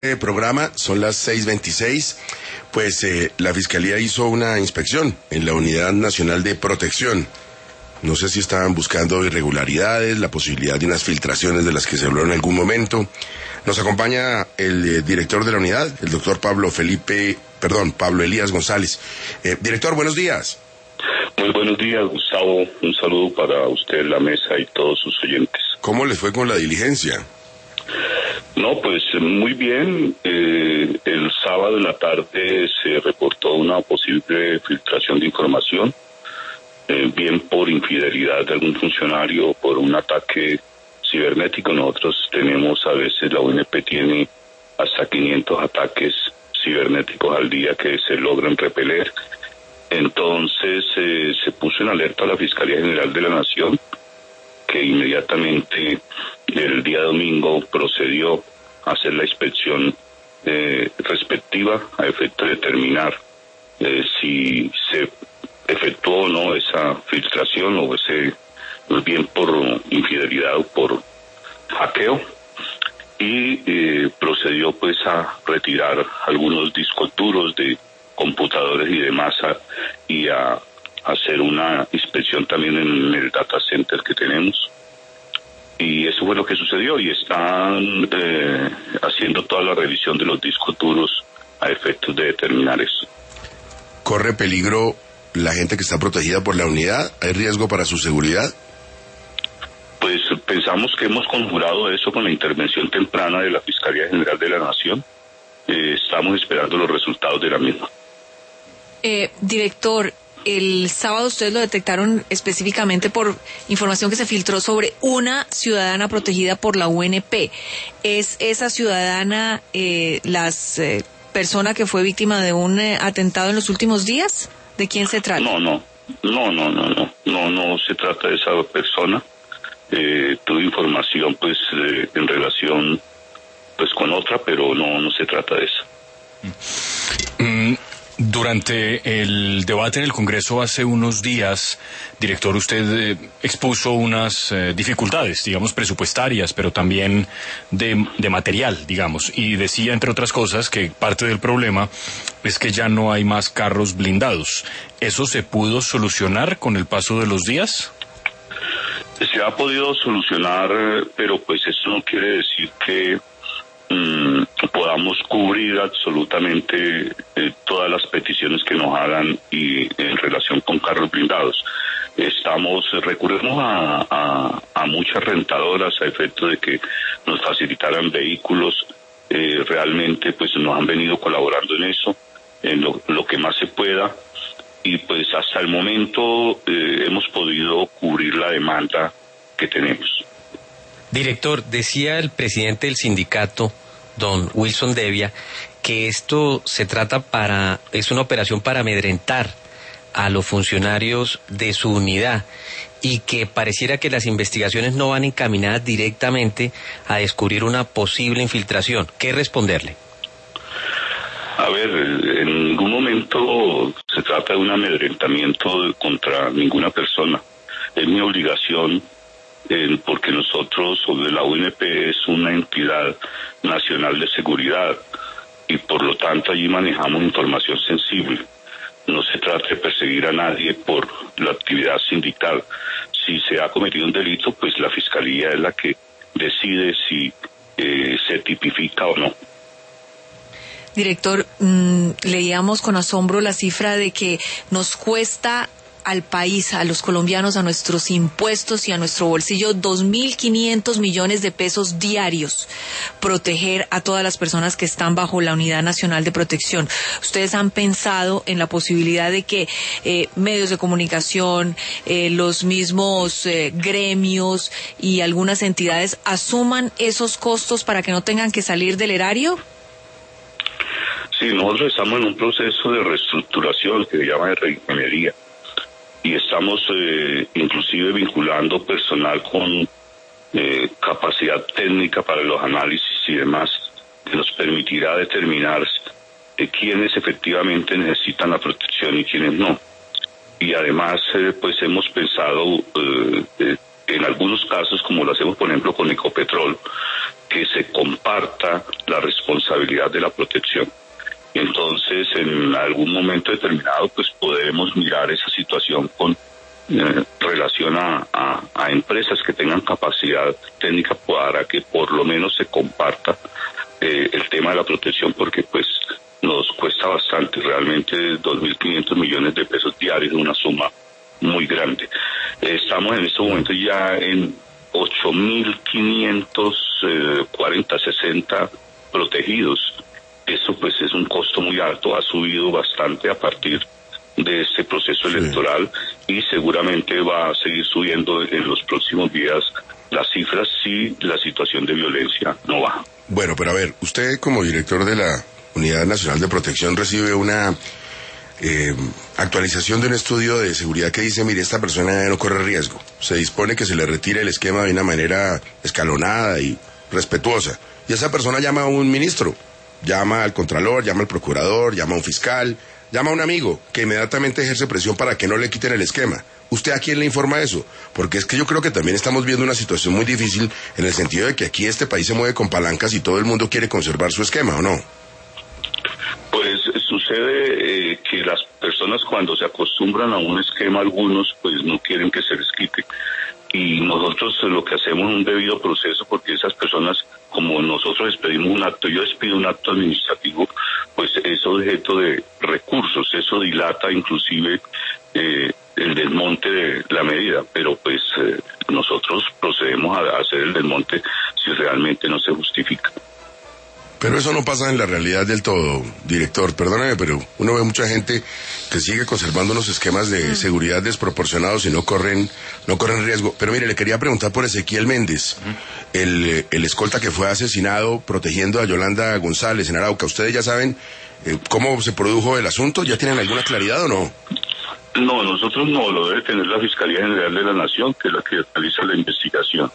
Programa, son las 6:26, pues la Fiscalía hizo una inspección en la Unidad Nacional de Protección. No sé si estaban buscando irregularidades, la posibilidad de unas filtraciones de las que se habló en algún momento. Nos acompaña el director de la unidad, el doctor Pablo Elías González. Director, buenos días. Muy buenos días, Gustavo. Un saludo para usted, la mesa y todos sus oyentes. ¿Cómo les fue con la diligencia? No, pues muy bien. El sábado en la tarde se reportó una posible filtración de información, bien por infidelidad de algún funcionario, por un ataque cibernético. Nosotros tenemos, a veces la UNP tiene hasta 500 ataques cibernéticos al día que se logran repeler. Entonces se puso en alerta a la Fiscalía General de la Nación, que inmediatamente el día domingo procedió a hacer la inspección respectiva a efecto de determinar si se efectuó o no esa filtración o ese, más bien por infidelidad o por hackeo, y procedió pues a retirar algunos discos duros de computadores y demás y a hacer una inspección también en el data center que tenemos. Y eso fue lo que sucedió, y están haciendo toda la revisión de los discos duros a efectos de determinar eso. ¿Corre peligro la gente que está protegida por la unidad? ¿Hay riesgo para su seguridad? Pues pensamos que hemos conjurado eso con la intervención temprana de la Fiscalía General de la Nación. Estamos esperando los resultados de la misma. Director, el sábado ustedes lo detectaron específicamente por información que se filtró sobre una ciudadana protegida por la UNP. ¿Es esa ciudadana persona que fue víctima de un atentado en los últimos días? ¿De quién se trata? No se trata de esa persona. Tuve información pues en relación pues con otra, pero no se trata de eso. Durante el debate en el Congreso hace unos días, director, usted expuso unas dificultades, digamos, presupuestarias, pero también de material, digamos, y decía, entre otras cosas, que parte del problema es que ya no hay más carros blindados. ¿Eso se pudo solucionar con el paso de los días? Se ha podido solucionar, pero pues eso no quiere decir que podamos cubrir absolutamente todas las peticiones que nos hagan y en relación con carros blindados. Recurrimos a muchas rentadoras a efecto de que nos facilitaran vehículos. Realmente pues nos han venido colaborando en eso, en lo que más se pueda, y pues hasta el momento hemos podido cubrir la demanda que tenemos. Director, decía el presidente del sindicato, don Wilson Devia, que esto es una operación para amedrentar a los funcionarios de su unidad y que pareciera que las investigaciones no van encaminadas directamente a descubrir una posible infiltración. ¿Qué responderle? A ver, en ningún momento se trata de un amedrentamiento contra ninguna persona. Es mi obligación, porque nosotros, la UNP es una entidad nacional de seguridad y por lo tanto allí manejamos información sensible. No se trata de perseguir a nadie por la actividad sindical. Si se ha cometido un delito, pues la Fiscalía es la que decide si se tipifica o no. Director, leíamos con asombro la cifra de que nos cuesta al país, a los colombianos, a nuestros impuestos y a nuestro bolsillo 2.500 millones de pesos diarios proteger a todas las personas que están bajo la Unidad Nacional de Protección. ¿Ustedes han pensado en la posibilidad de que medios de comunicación, los mismos gremios y algunas entidades asuman esos costos para que no tengan que salir del erario? Sí, nosotros estamos en un proceso de reestructuración que se llama de reingeniería. Y estamos inclusive vinculando personal con capacidad técnica para los análisis y demás, que nos permitirá determinar quiénes efectivamente necesitan la protección y quiénes no. Y además, pues hemos pensado en algunos casos, como lo hacemos por ejemplo con Ecopetrol, que se comparta la responsabilidad de la protección. Entonces, en algún momento determinado, pues podemos mirar esa situación con relación a empresas que tengan capacidad técnica para que por lo menos se comparta el tema de la protección, porque pues nos cuesta bastante, realmente 2.500 millones de pesos diarios, una suma muy grande. Estamos en este momento ya en 8.540, 60 protegidos. Eso pues es un costo muy alto, ha subido bastante a partir de este proceso electoral y seguramente va a seguir subiendo en los próximos días las cifras si la situación de violencia no baja. Bueno, pero a ver, usted como director de la Unidad Nacional de Protección recibe una actualización de un estudio de seguridad que dice, mire, esta persona no corre riesgo. Se dispone que se le retire el esquema de una manera escalonada y respetuosa. Y esa persona llama a un ministro, llama al contralor, llama al procurador, llama a un fiscal, llama a un amigo que inmediatamente ejerce presión para que no le quiten el esquema. ¿Usted a quién le informa eso? Porque es que yo creo que también estamos viendo una situación muy difícil en el sentido de que aquí este país se mueve con palancas y todo el mundo quiere conservar su esquema, ¿o no? Pues sucede que las personas cuando se acostumbran a un esquema, algunos pues no quieren que se les quite. Y nosotros lo que hacemos es un debido proceso, porque esas personas, como nosotros expedimos un acto, yo expido un acto administrativo, pues es objeto de recursos, eso dilata inclusive el desmonte de la medida, pero pues nosotros procedemos a hacer el desmonte si realmente no se justifica. Pero eso no pasa en la realidad del todo, director, perdóname, pero uno ve mucha gente que sigue conservando unos esquemas de seguridad desproporcionados y no corren riesgo. Pero mire, le quería preguntar por Ezequiel Méndez, el escolta que fue asesinado protegiendo a Yolanda González en Arauca. ¿Ustedes ya saben cómo se produjo el asunto? ¿Ya tienen alguna claridad o no? No, nosotros no, lo debe tener la Fiscalía General de la Nación, que es la que realiza la investigación.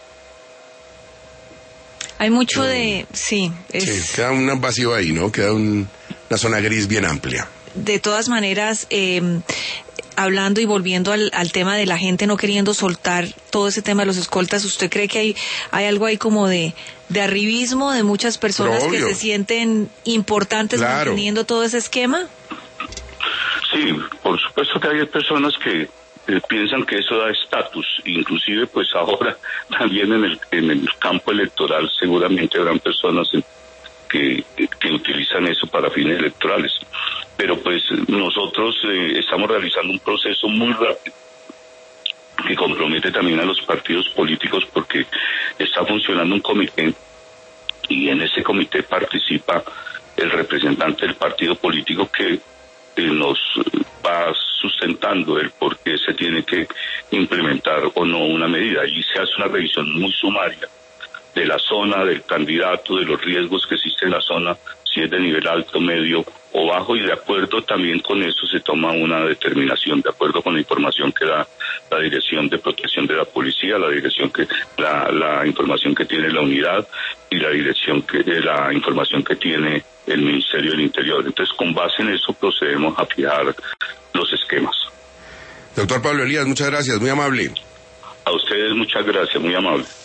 Hay mucho de... Sí, queda un vacío ahí, ¿no? Queda una zona gris bien amplia. De todas maneras, hablando y volviendo al tema de la gente no queriendo soltar todo ese tema de los escoltas, ¿usted cree que hay algo ahí como de arribismo de muchas personas que se sienten importantes manteniendo todo ese esquema? Sí, por supuesto que hay personas que piensan que eso da estatus, inclusive pues ahora también en el campo electoral seguramente habrán personas que utilizan eso para fines electorales, pero pues nosotros estamos realizando un proceso muy rápido que compromete también a los partidos políticos, porque está funcionando un comité y en ese comité participa el representante del partido político que nos va sustentando el por qué se tiene que implementar o no una medida. Allí se hace una revisión muy sumaria de la zona, del candidato, de los riesgos que existen en la zona, si es de nivel alto, medio o bajo, y de acuerdo también con eso se toma una determinación, de acuerdo con la información que da la Dirección de Protección de la Policía, la información que tiene la unidad y la información que tiene el Ministerio del Interior. Entonces, con base en eso procedemos a fijar los esquemas. Doctor Pablo Elías, muchas gracias, muy amable. A ustedes muchas gracias, muy amable.